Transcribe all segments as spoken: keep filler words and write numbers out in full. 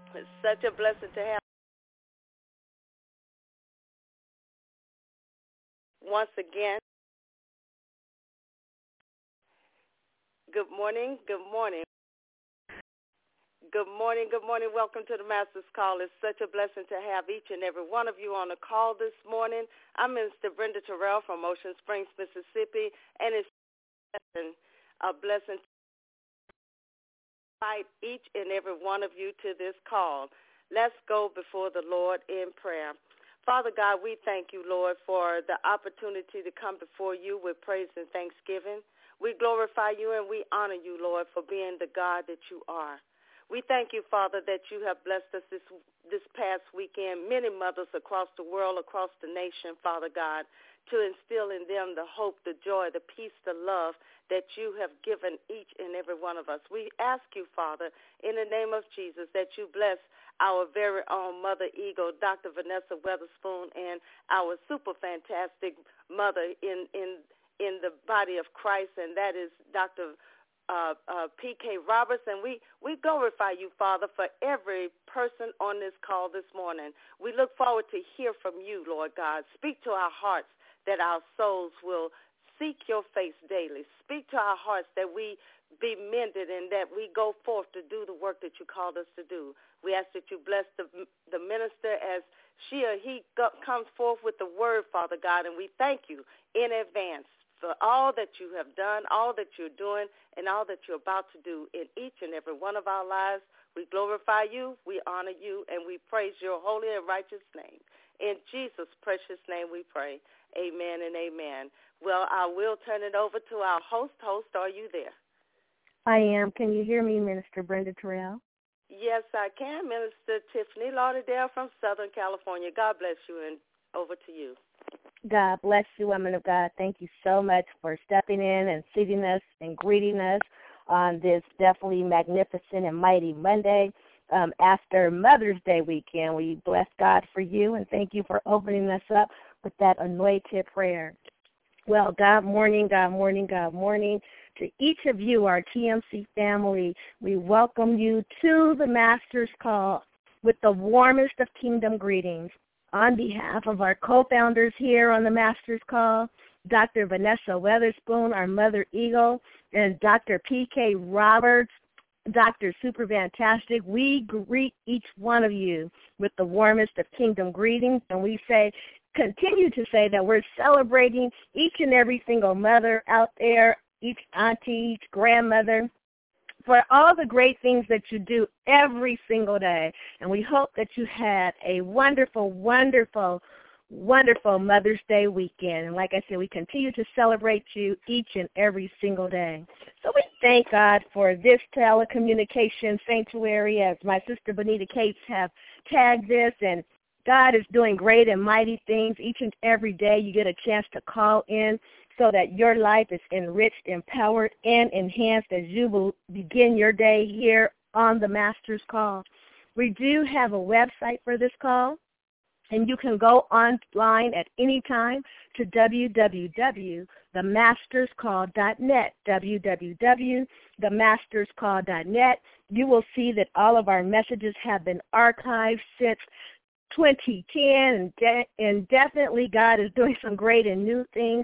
It's such a blessing to have once again. Good morning. Good morning. Good morning. Good morning. Welcome to the Master's Call. It's such a blessing to have each and every one of you on the call this morning. I'm Minister Brenda Terrell from Ocean Springs, Mississippi, and it's a blessing to invite each and every one of you to this call. Let's go before the Lord in prayer. Father God, we thank you, Lord, for the opportunity to come before you with praise and thanksgiving. We glorify you and we honor you, Lord, for being the God that you are. We thank you, Father, that you have blessed us this this past weekend, many mothers across the world, across the nation, Father God, to instill in them the hope, the joy, the peace, the love that you have given each and every one of us. We ask you, Father, in the name of Jesus, that you bless our very own Mother Eagle, Doctor Vanessa Weatherspoon, and our super fantastic mother in in in the body of Christ, and that is Doctor Uh, uh, P K Roberts, and we, we glorify you, Father, for every person on this call this morning. We look forward to hear from you, Lord God. Speak to our hearts that our souls will seek your face daily. Speak to our hearts that we be mended and that we go forth to do the work that you called us to do. We ask that you bless the, the minister as she or he go, comes forth with the word, Father God, and we thank you in advance for all that you have done, all that you're doing, and all that you're about to do in each and every one of our lives. We glorify you, we honor you, and we praise your holy and righteous name. In Jesus' precious name we pray. Amen and amen. Well, I will turn it over to our host. Host, are you there? I am. Can you hear me, Minister Brenda Terrell? Yes, I can. Minister Tiffany Lauderdale from Southern California. God bless you, and over to you. God bless you, woman of God. Thank you so much for stepping in and seating us and greeting us on this definitely magnificent and mighty Monday um, after Mother's Day weekend. We bless God for you and thank you for opening us up with that anointed prayer. Well, God morning, God morning, God morning to each of you, our T M C family. We welcome you to the Master's Call with the warmest of kingdom greetings. On behalf of our co-founders here on the Master's Call, Doctor Vanessa Weatherspoon, our Mother Eagle, and Doctor P K Roberts, Doctor Super Fantastic, we greet each one of you with the warmest of kingdom greetings, and we say, continue to say that we're celebrating each and every single mother out there, each auntie, each grandmother, for all the great things that you do every single day. And we hope that you had a wonderful, wonderful, wonderful Mother's Day weekend. And like I said, we continue to celebrate you each and every single day. So we thank God for this telecommunication sanctuary, as my sister Bonita Cates have tagged this. And God is doing great and mighty things each and every day. You get a chance to call in so that your life is enriched, empowered, and enhanced as you will begin your day here on the Master's Call. We do have a website for this call, and you can go online at any time to w w w dot the masters call dot net, w w w dot the masters call dot net. You will see that all of our messages have been archived since twenty ten, and, de- and definitely God is doing some great and new things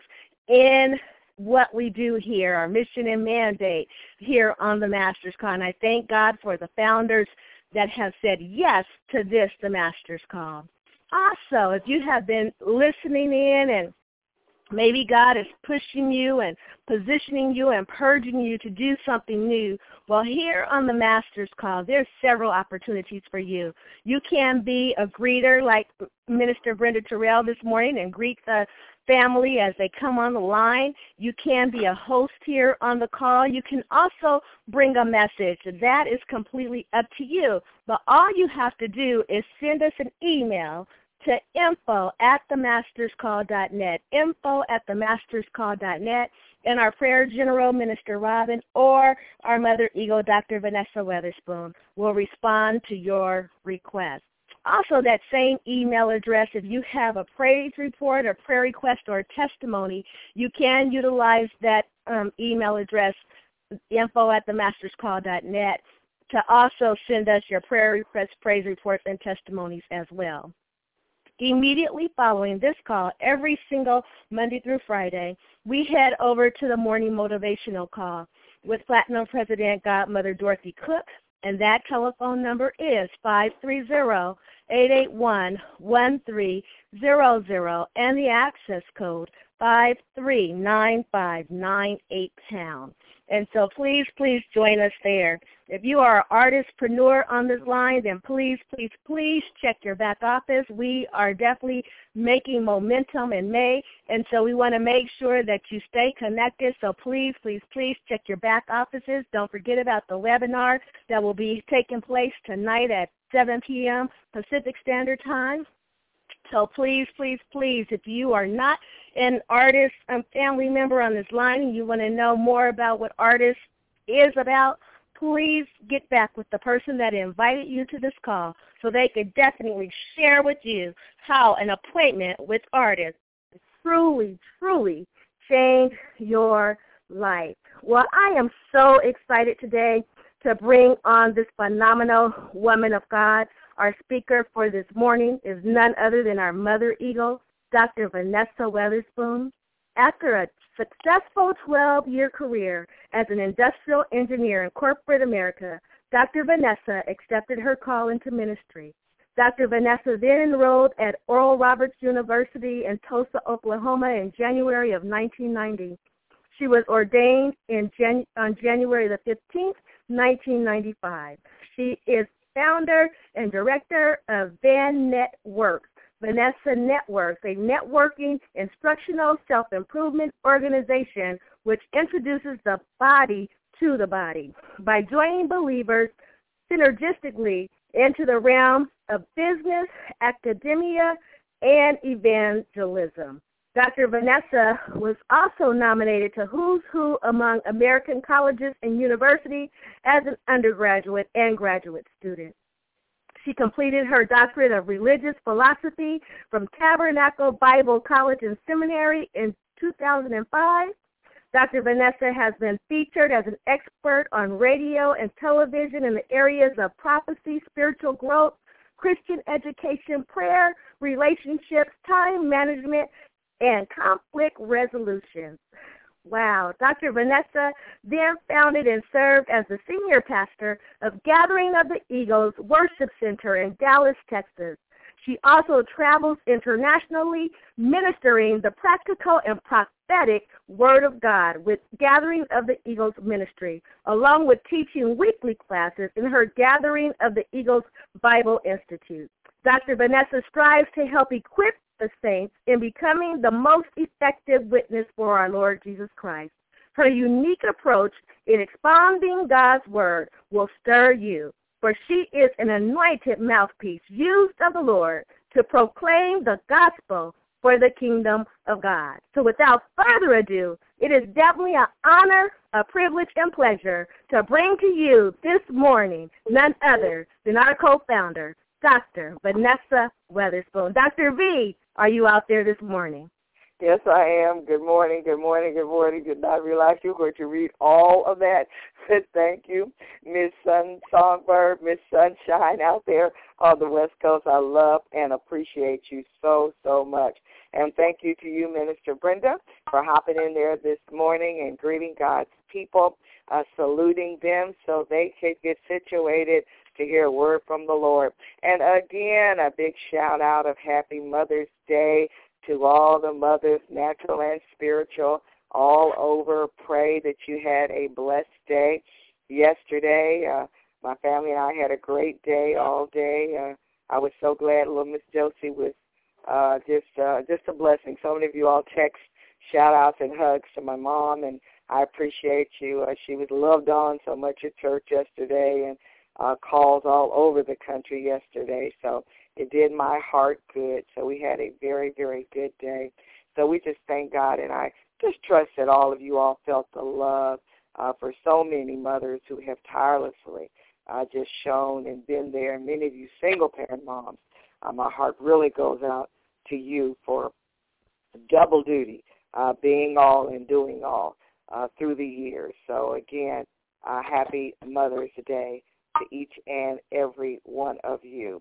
in what we do here, our mission and mandate here on the Master's Call. And I thank God for the founders that have said yes to this, the Master's Call. Also, if you have been listening in and maybe God is pushing you and positioning you and purging you to do something new, well, here on the Master's Call, there's several opportunities for you. You can be a greeter like Minister Brenda Terrell this morning and greet the family as they come on the line. You can be a host here on the call. You can also bring a message. That is completely up to you. But all you have to do is send us an email to info at the masters call dot net, info at the masters call dot net, and our prayer general, Minister Robin, or our Mother Eagle, Doctor Vanessa Weatherspoon, will respond to your request. Also, that same email address, if you have a praise report or prayer request or a testimony, you can utilize that um, email address, info at the masters call dot net. to also send us your prayer requests, praise reports, and testimonies as well. Immediately following this call, every single Monday through Friday, we head over to the morning motivational call with Platinum President Godmother Dorothy Cook, and that telephone number is five three zero, eight eight one, one three zero zero, and the access code five three nine five nine eight pound. And so please, please join us there. If you are an artistpreneur on this line, then please, please, please check your back office. We are definitely making momentum in May, and so we want to make sure that you stay connected. So please, please, please check your back offices. Don't forget about the webinar that will be taking place tonight at seven p.m. Pacific Standard Time. So please, please, please, if you are not an artist, a family member on this line, and you want to know more about what Artist is about, please get back with the person that invited you to this call so they could definitely share with you how an appointment with Artist truly, truly change your life. Well, I am so excited today to bring on this phenomenal woman of God. Our speaker for this morning is none other than our mother eagle, Doctor Vanessa Weatherspoon. After a successful twelve-year career as an industrial engineer in corporate America, Doctor Vanessa accepted her call into ministry. Doctor Vanessa then enrolled at Oral Roberts University in Tulsa, Oklahoma in January of nineteen ninety. She was ordained in Jan- on January the fifteenth, nineteen ninety-five. She is founder and director of Van Networks, Vanessa Networks, a networking instructional self-improvement organization which introduces the body to the body by joining believers synergistically into the realm of business, academia, and evangelism. Doctor Vanessa was also nominated to Who's Who Among American Colleges and Universities as an undergraduate and graduate student. She completed her doctorate of religious philosophy from Tabernacle Bible College and Seminary in two thousand five. Doctor Vanessa has been featured as an expert on radio and television in the areas of prophecy, spiritual growth, Christian education, prayer, relationships, time management, and conflict resolution. Wow. Doctor Vanessa then founded and served as the senior pastor of Gathering of the Eagles Worship Center in Dallas, Texas. She also travels internationally ministering the practical and prophetic Word of God with Gathering of the Eagles ministry, along with teaching weekly classes in her Gathering of the Eagles Bible Institute. Doctor Vanessa strives to help equip the saints in becoming the most effective witness for our Lord Jesus Christ. Her unique approach in expounding God's Word will stir you, for she is an anointed mouthpiece used of the Lord to proclaim the gospel for the kingdom of God. So without further ado, it is definitely an honor, a privilege, and pleasure to bring to you this morning none other than our co-founder, Doctor Vanessa Weatherspoon. Doctor V, are you out there this morning? Yes, I am. Good morning, good morning, good morning. Did not realize you were going to read all of that. Thank you, Miss Sun Songbird, Miss Sunshine out there on the West Coast. I love and appreciate you so, so much. And thank you to you, Minister Brenda, for hopping in there this morning and greeting God's people, uh, saluting them so they can get situated to hear a word from the Lord. And again, a big shout out of Happy Mother's Day to all the mothers, natural and spiritual, all over. Pray that you had a blessed day yesterday. Uh, my family and I had a great day all day. Uh, I was so glad little Miss Josie was uh, just uh, just a blessing. So many of you all text shout-outs and hugs to my mom, and I appreciate you. Uh, she was loved on so much at church yesterday, and Uh, calls all over the country yesterday, so it did my heart good. So we had a very, very good day. So we just thank God, and I just trust that all of you all felt the love uh, for so many mothers who have tirelessly uh, just shown and been there, and many of you single-parent moms. Uh, my heart really goes out to you for double duty, uh, being all and doing all uh, through the years. So, again, uh, happy Mother's Day to each and every one of you.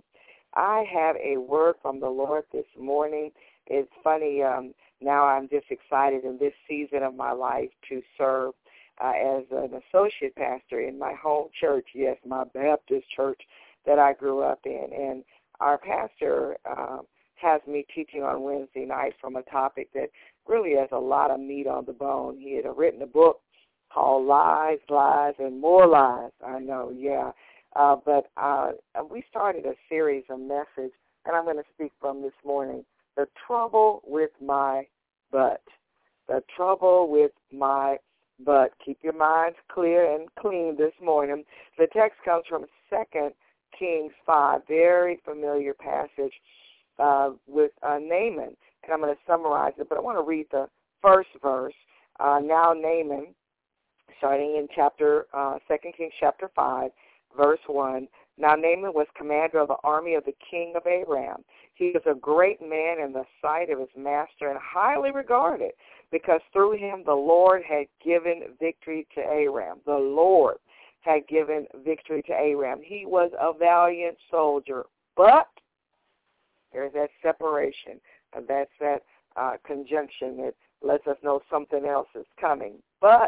I have a word from the Lord this morning. It's funny, um, now I'm just excited in this season of my life to serve uh, as an associate pastor in my home church, yes, my Baptist church that I grew up in. And our pastor uh, has me teaching on Wednesday night from a topic that really has a lot of meat on the bone. He had written a book called Lies, Lies, and More Lies. I know, yeah. Uh, but uh, we started a series, a message, and I'm going to speak from this morning, the trouble with my butt. The trouble with my butt. Keep your minds clear and clean this morning. The text comes from Second Kings five, very familiar passage uh, with uh, Naaman, and I'm going to summarize it, but I want to read the first verse. Uh, now Naaman, starting in chapter uh, Second Kings chapter five, verse one, now Naaman was commander of the army of the king of Aram. He was a great man in the sight of his master and highly regarded because through him the Lord had given victory to Aram. The Lord had given victory to Aram. He was a valiant soldier, but there's that separation, and that's that uh, conjunction that lets us know something else is coming. But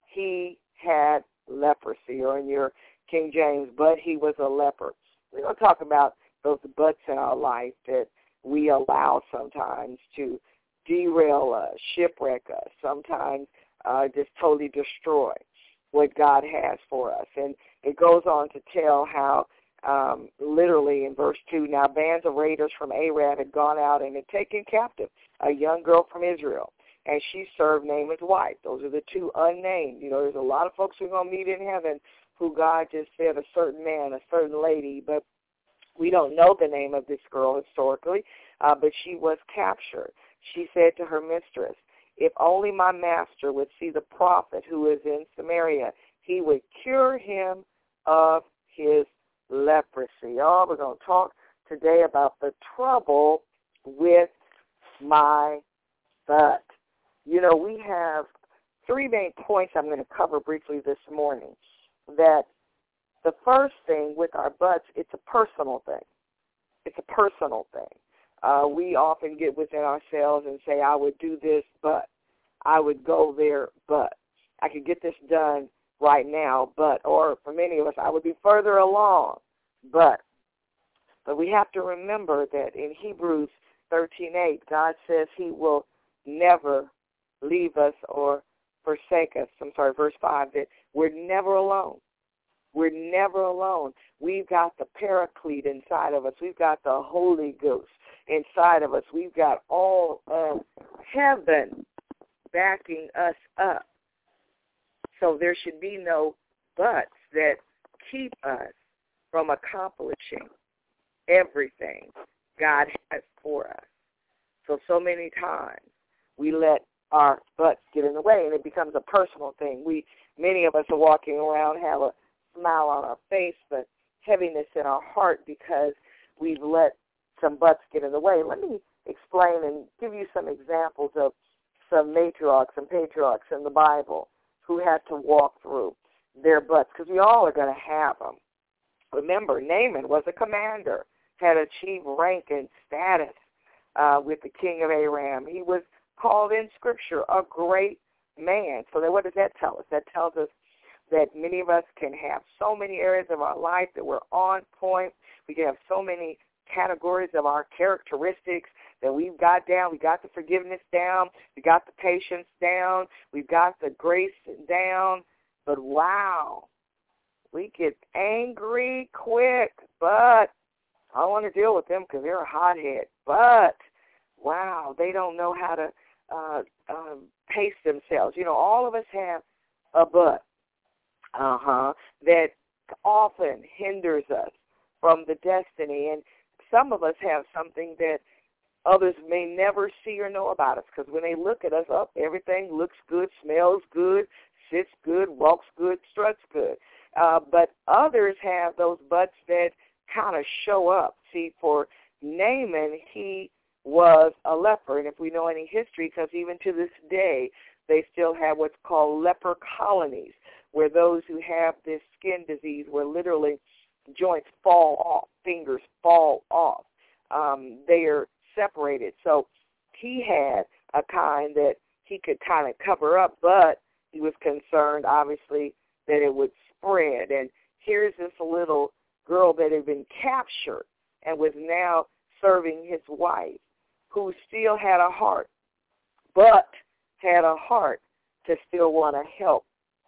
he had leprosy, or in your King James, but he was a leper. We're going to talk about those buts in our life that we allow sometimes to derail us, shipwreck us, sometimes uh, just totally destroy what God has for us. And it goes on to tell how, um, literally in verse two, now bands of raiders from Arab had gone out and had taken captive a young girl from Israel, and she served Naaman's wife. Those are the two unnamed. You know, there's a lot of folks we're going to meet in heaven who God just said a certain man, a certain lady, but we don't know the name of this girl historically, uh, but she was captured. She said to her mistress, if only my master would see the prophet who is in Samaria, he would cure him of his leprosy. Oh, we're going to talk today about the trouble with my butt. You know, we have three main points I'm going to cover briefly this morning. That the first thing with our butts, it's a personal thing. It's a personal thing. Uh, we often get within ourselves and say, I would do this, but I would go there, but I could get this done right now, but, or for many of us, I would be further along, but. But we have to remember that in Hebrews thirteen eight, God says he will never leave us or forsake us. I'm sorry, verse five, that we're never alone. We're never alone. We've got the Paraclete inside of us. We've got the Holy Ghost inside of us. We've got all of heaven backing us up. So there should be no buts that keep us from accomplishing everything God has for us. So, so many times we let our butts get in the way, and it becomes a personal thing. We, many of us are walking around, have a smile on our face, but heaviness in our heart because we've let some butts get in the way. Let me explain and give you some examples of some matriarchs and patriarchs in the Bible who had to walk through their butts, because we all are going to have them. Remember, Naaman was a commander, had achieved rank and status uh, with the king of Aram. He was called in Scripture a great man. So then what does that tell us? That tells us that many of us can have so many areas of our life that we're on point. We can have so many categories of our characteristics that we've got down. We got the forgiveness down. We got the patience down. We've got the grace down. But wow, we get angry quick. But I don't want to deal with them because they're a hothead. But wow, they don't know how to uh, um, pace themselves. You know, all of us have a but. Uh-huh, that often hinders us from the destiny. And some of us have something that others may never see or know about us, because when they look at us, up, oh, everything looks good, smells good, sits good, walks good, struts good. Uh, but others have those butts that kind of show up. See, for Naaman, he was a leper. And if we know any history, because even to this day, they still have what's called leper colonies, where those who have this skin disease, where literally joints fall off, fingers fall off. Um, they are separated. So he had a kind that he could kind of cover up, but he was concerned, obviously, that it would spread. And here's this little girl that had been captured and was now serving his wife, who still had a heart, but had a heart to still want to help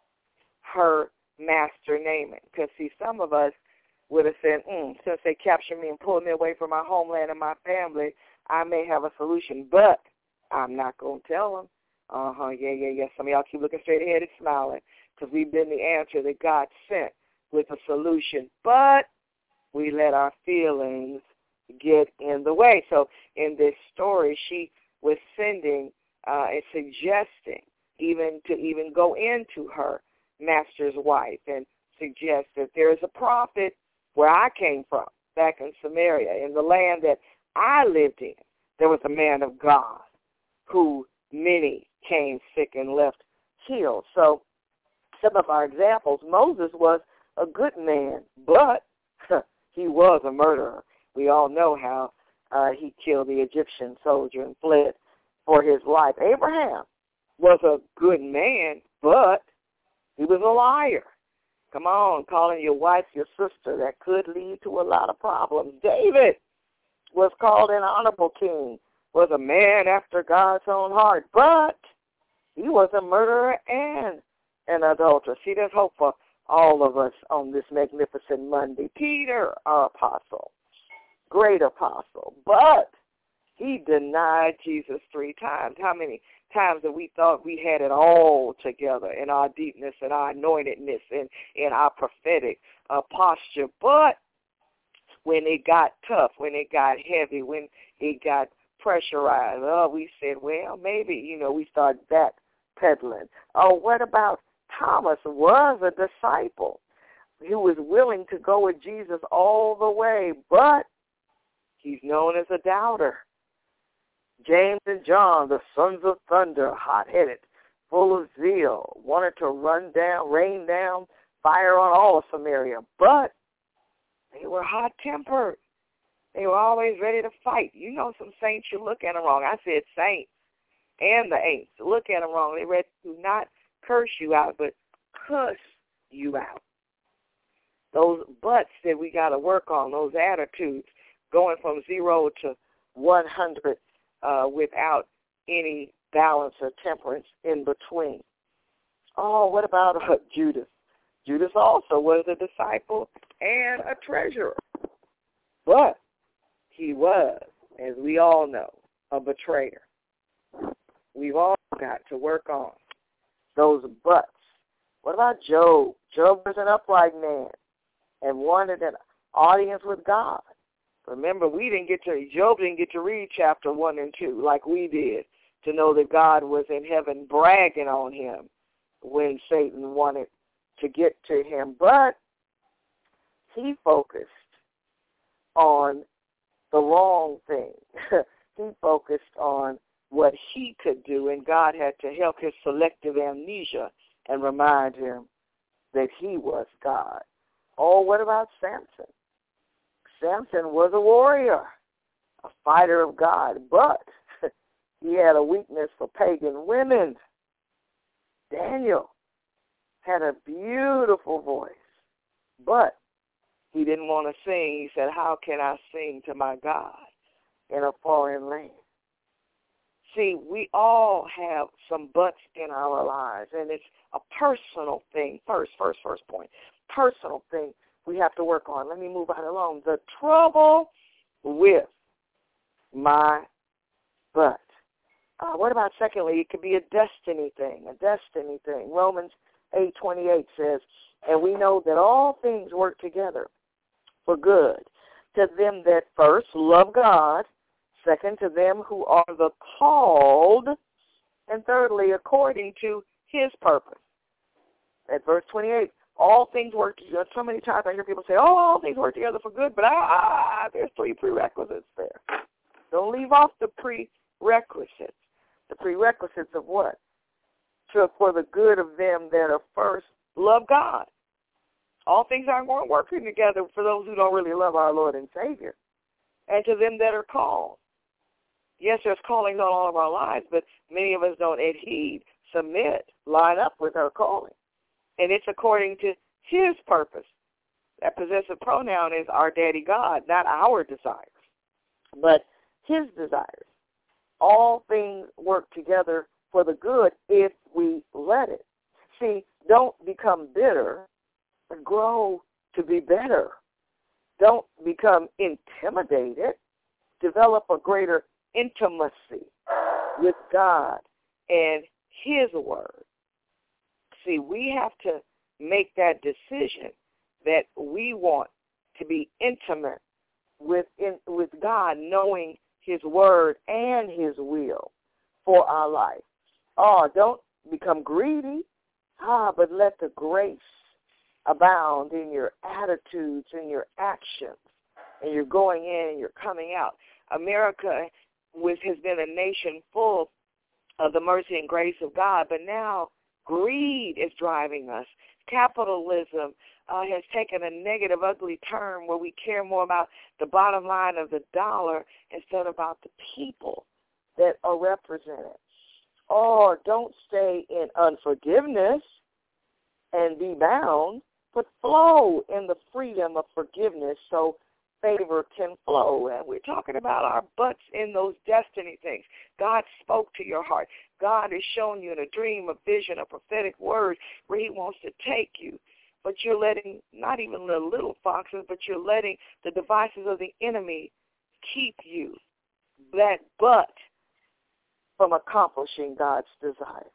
her master Naaman. Because, see, some of us would have said, mm, since they captured me and pulled me away from my homeland and my family, I may have a solution, but I'm not going to tell them. Uh-huh, yeah, yeah, yeah. Some of y'all keep looking straight ahead and smiling because we've been the answer that God sent with a solution. But we let our feelings get in the way. So in this story, she was sending uh, and suggesting even to even go into her master's wife and suggest that there is a prophet where I came from, back in Samaria, in the land that I lived in. There was a man of God who many came sick and left healed. So some of our examples, Moses was a good man, but he was a murderer. We all know how uh, he killed the Egyptian soldier and fled for his life. Abraham was a good man, but he was a liar. Come on, calling your wife your sister, that could lead to a lot of problems. David was called an honorable king, was a man after God's own heart, but he was a murderer and an adulterer. See, there's hope for all of us on this magnificent Monday. Peter, our apostle, great apostle, but he denied Jesus three times. How many times that we thought we had it all together in our deepness and our anointedness and in our prophetic uh, posture, but when it got tough, when it got heavy, when it got pressurized, oh, we said, well, maybe, you know, we started backpedaling. Oh, what about Thomas? Was a disciple who was willing to go with Jesus all the way, but he's known as a doubter. James and John, the sons of thunder, hot-headed, full of zeal, wanted to run down, rain down fire on all of Samaria, but they were hot-tempered. They were always ready to fight. You know some saints, you look at them wrong. I said saints and the ain'ts. Look at them wrong. They're ready to not curse you out, but cuss you out. Those butts that we got to work on, those attitudes, going from zero to one hundred uh, without any balance or temperance in between. Oh, what about uh, Judas? Judas also was a disciple and a treasurer, but he was, as we all know, a betrayer. We've all got to work on those butts. What about Job? Job was an upright man and wanted an audience with God. Remember, we didn't get to, Job didn't get to read chapter one and two like we did to know that God was in heaven bragging on him when Satan wanted to get to him. But he focused on the wrong thing. He focused on what he could do, and God had to help his selective amnesia and remind him that he was God. Oh, what about Samson? Samson was a warrior, a fighter of God, but he had a weakness for pagan women. Daniel had a beautiful voice, but he didn't want to sing. He said, how can I sing to my God in a foreign land? See, we all have some butts in our lives, and it's a personal thing. First, first, first point, personal thing we have to work on. Let me move right along. The trouble with my butt. Uh, what about, secondly, it could be a destiny thing, a destiny thing. Romans eight twenty-eight says, and we know that all things work together for good to them that first love God, second, to them who are the called, and thirdly, according to his purpose. At verse twenty-eight, all things work together. So many times I hear people say, oh, all things work together for good, but ah, there's three prerequisites there. Don't leave off the prerequisites. The prerequisites of what? To, for the good of them that are first love God. All things aren't going to work together for those who don't really love our Lord and Savior. And to them that are called. Yes, there's callings on all of our lives, but many of us don't adhere, submit, line up with our calling. And it's according to his purpose. That possessive pronoun is our daddy God, not our desires, but his desires. All things work together for the good if we let it. See, don't become bitter, but grow to be better. Don't become intimidated. Develop a greater intimacy with God and his word. See, we have to make that decision that we want to be intimate with, in, with God, knowing his word and his will for our life. Oh, don't become greedy, ah, but let the grace abound in your attitudes and your actions, and you're going in and you're coming out. America was, has been a nation full of the mercy and grace of God, but now greed is driving us. Capitalism uh, has taken a negative, ugly turn where we care more about the bottom line of the dollar instead of about the people that are represented. Or don't stay in unforgiveness and be bound, but flow in the freedom of forgiveness so favor can flow. And we're talking about our butts in those destiny things. God spoke to your heart. God has shown you in a dream, a vision, a prophetic word where he wants to take you. But you're letting, not even the little foxes, but you're letting the devices of the enemy keep you, that butt, from accomplishing God's desire.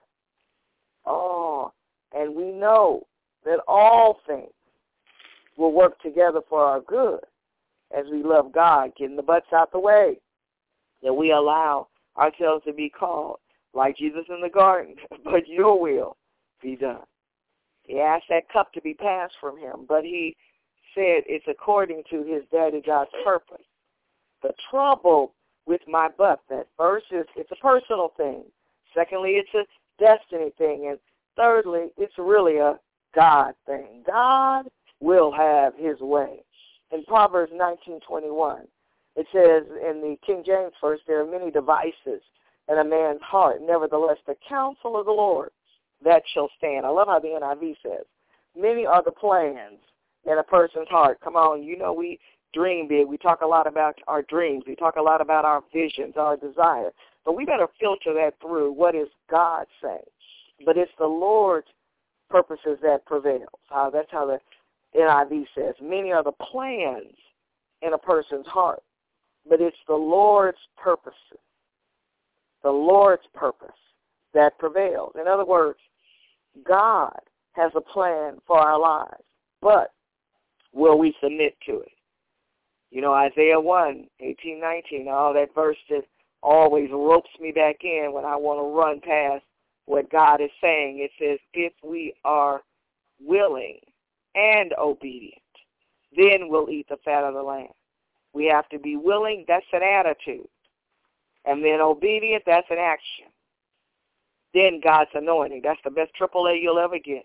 Oh, and we know that all things will work together for our good as we love God, getting the butts out the way, that we allow ourselves to be called like Jesus in the garden, but your will be done. He asked that cup to be passed from him, but he said it's according to his daddy God's purpose. The trouble with my butt, that first is it's a personal thing. Secondly, it's a destiny thing. And thirdly, it's really a God thing. God will have his way. In Proverbs nineteen twenty-one, it says in the King James verse, there are many devices in a man's heart. Nevertheless, the counsel of the Lord, that shall stand. I love how the N I V says, many are the plans in a person's heart. Come on, you know we dream big. We talk a lot about our dreams. We talk a lot about our visions, our desires. But we better filter that through. What is God saying? But it's the Lord's purposes that prevails. Uh, that's how the N I V says. Many are the plans in a person's heart, but it's the Lord's purposes, the Lord's purpose that prevails. In other words, God has a plan for our lives, but will we submit to it? You know, Isaiah one, eighteen, nineteen, oh, that verse that always ropes me back in when I want to run past what God is saying. It says, if we are willing and obedient, then we'll eat the fat of the land. We have to be willing, that's an attitude. And then obedient, that's an action. Then God's anointing, that's the best triple A you'll ever get.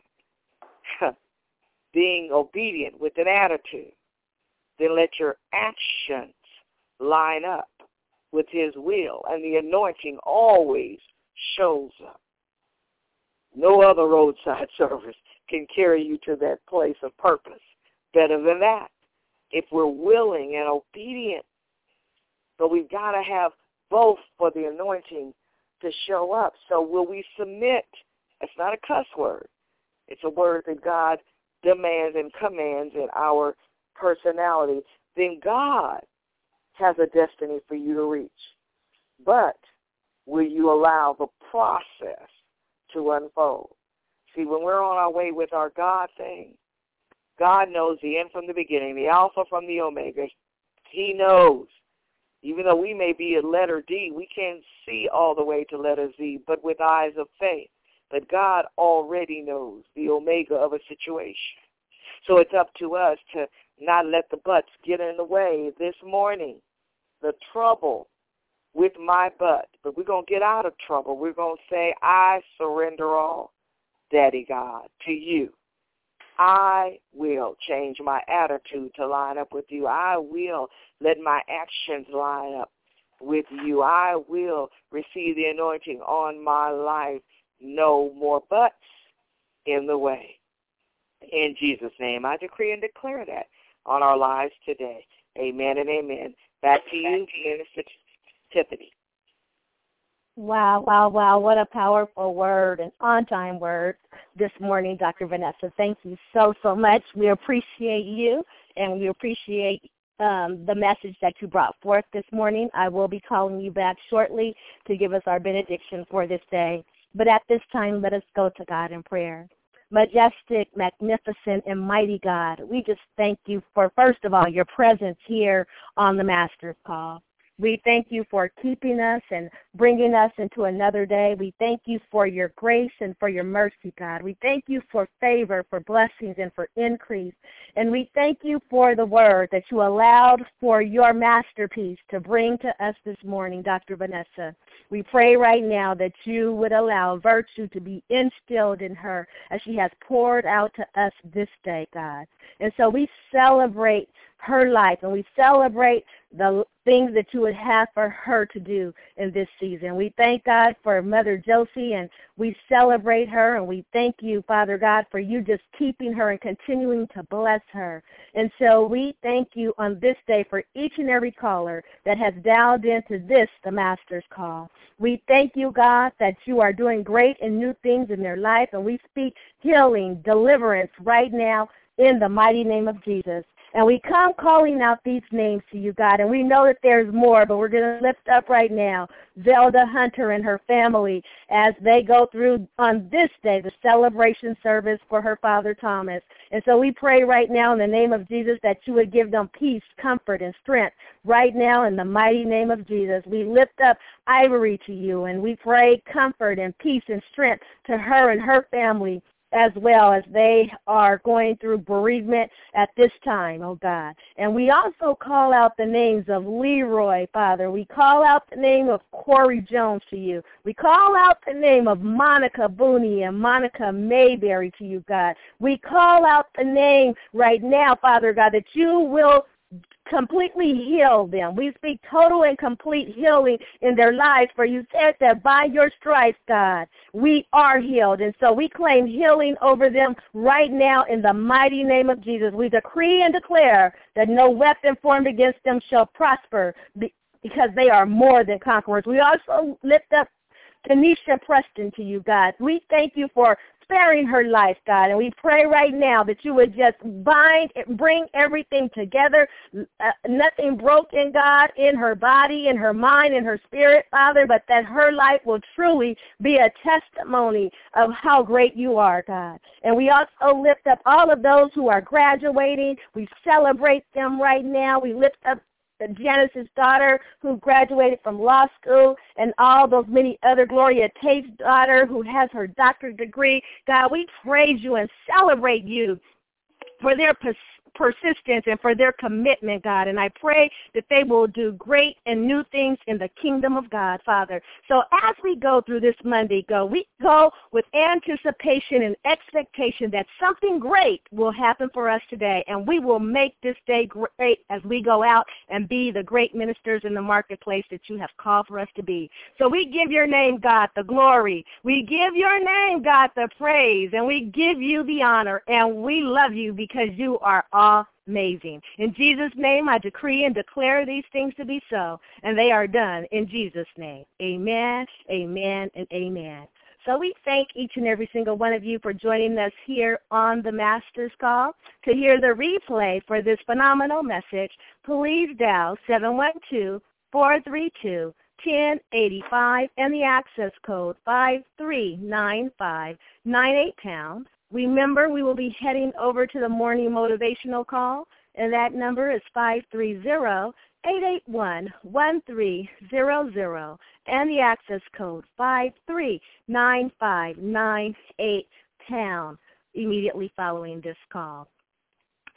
Being obedient with an attitude. Then let your actions line up with his will. And the anointing always shows up. No other roadside service can carry you to that place of purpose better than that. If we're willing and obedient. But we've got to have both for the anointing to show up. So will we submit? It's not a cuss word. It's a word that God demands and commands in our personality. Then God has a destiny for you to reach. But will you allow the process to unfold? See, when we're on our way with our God thing, God knows the end from the beginning, the Alpha from the Omega. He knows. Even though we may be at letter D, we can't see all the way to letter Z, but with eyes of faith. But God already knows the Omega of a situation. So it's up to us to not let the butts get in the way. This morning, the trouble with my butt, but we're going to get out of trouble. We're going to say, I surrender all, Daddy God, to you. I will change my attitude to line up with you. I will let my actions line up with you. I will receive the anointing on my life. No more buts in the way. In Jesus' name, I decree and declare that on our lives today. Amen and amen. Back to you, Minister Tiffany. Wow, wow, wow. What a powerful word, an on-time word this morning, Doctor Vanessa. Thank you so, so much. We appreciate you, and we appreciate um, the message that you brought forth this morning. I will be calling you back shortly to give us our benediction for this day. But at this time, let us go to God in prayer. Majestic, magnificent, and mighty God, we just thank you for, first of all, your presence here on the Master's Call. We thank you for keeping us and bringing us into another day. We thank you for your grace and for your mercy, God. We thank you for favor, for blessings, and for increase. And we thank you for the word that you allowed for your masterpiece to bring to us this morning, Doctor Vanessa. We pray right now that you would allow virtue to be instilled in her as she has poured out to us this day, God. And so we celebrate her life, and we celebrate the things that you would have for her to do in this season. We thank God for Mother Josie, and we celebrate her, and we thank you, Father God, for you just keeping her and continuing to bless her. And so we thank you on this day for each and every caller that has dialed into this, the Master's Call. We thank you, God, that you are doing great and new things in their life, and we speak healing, deliverance right now in the mighty name of Jesus. And we come calling out these names to you, God, and we know that there's more, but we're going to lift up right now Zelda Hunter and her family as they go through on this day the celebration service for her father Thomas. And so we pray right now in the name of Jesus that you would give them peace, comfort, and strength right now in the mighty name of Jesus. We lift up Ivory to you, and we pray comfort and peace and strength to her and her family, as well as they are going through bereavement at this time, oh God. And we also call out the names of Leroy, Father. We call out the name of Corey Jones to you. We call out the name of Monica Booney and Monica Mayberry to you, God. We call out the name right now, Father God, that you will completely heal them. We speak total and complete healing in their lives, for you said that by your stripes, God, we are healed. And so we claim healing over them right now in the mighty name of Jesus. We decree and declare that no weapon formed against them shall prosper because they are more than conquerors. We also lift up Tanisha Preston to you, God. We thank you for sparing her life, God, and we pray right now that you would just bind, bring everything together, uh, nothing broken, God, in her body, in her mind, in her spirit, Father, but that her life will truly be a testimony of how great you are, God. And we also lift up all of those who are graduating. We celebrate them right now. We lift up Janice's daughter who graduated from law school, and all those many other, Gloria Tate's daughter who has her doctorate degree. God, we praise you and celebrate you for their pers- persistence and for their commitment, God. And I pray that they will do great and new things in the kingdom of God, Father. So as we go through this Monday, go, we go with anticipation and expectation that something great will happen for us today, and we will make this day great as we go out and be the great ministers in the marketplace that you have called for us to be. So we give your name, God, the glory. We give your name, God, the praise, and we give you the honor, and we love you because you are amazing. In Jesus' name, I decree and declare these things to be so, and they are done in Jesus' name. Amen, amen, and amen. So we thank each and every single one of you for joining us here on the Master's Call. To hear the replay for this phenomenal message, please dial seven one two, four three two, one zero eight five and the access code five three nine five nine eight pound. Remember, we will be heading over to the morning motivational call, and that number is five three zero, eight eight one, one three zero zero, and the access code five three nine five nine eight pound immediately following this call.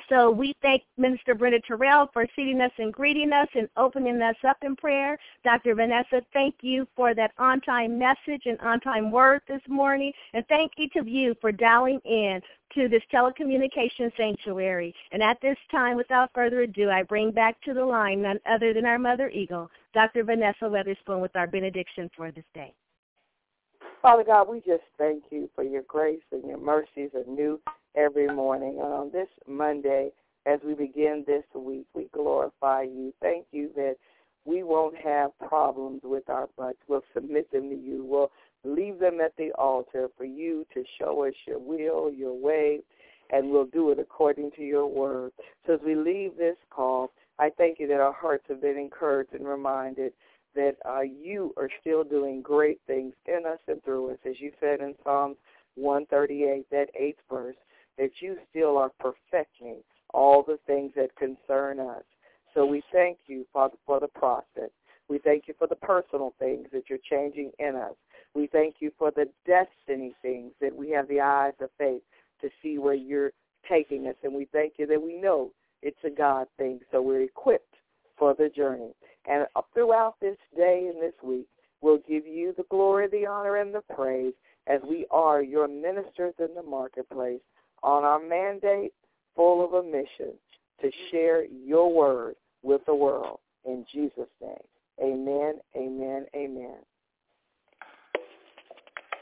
So we thank Minister Brenda Terrell for seating us and greeting us and opening us up in prayer. Doctor Vanessa, thank you for that on-time message and on-time word this morning. And thank each of you for dialing in to this telecommunication sanctuary. And at this time, without further ado, I bring back to the line none other than our Mother Eagle, Doctor Vanessa Weatherspoon, with our benediction for this day. Father God, we just thank you for your grace and your mercies are new every morning. And on this Monday, as we begin this week, we glorify you. Thank you that we won't have problems with our butts. We'll submit them to you. We'll leave them at the altar for you to show us your will, your way, and we'll do it according to your word. So as we leave this call, I thank you that our hearts have been encouraged and reminded that uh, you are still doing great things in us and through us. As you said in Psalms one thirty-eight, that eighth verse, that you still are perfecting all the things that concern us. So we thank you, Father, for the process. We thank you for the personal things that you're changing in us. We thank you for the destiny things that we have the eyes of faith to see where you're taking us. And we thank you that we know it's a God thing, so we're equipped for the journey. And throughout this day and this week, we'll give you the glory, the honor, and the praise as we are your ministers in the marketplace on our mandate full of a mission to share your word with the world. In Jesus' name, amen, amen, amen.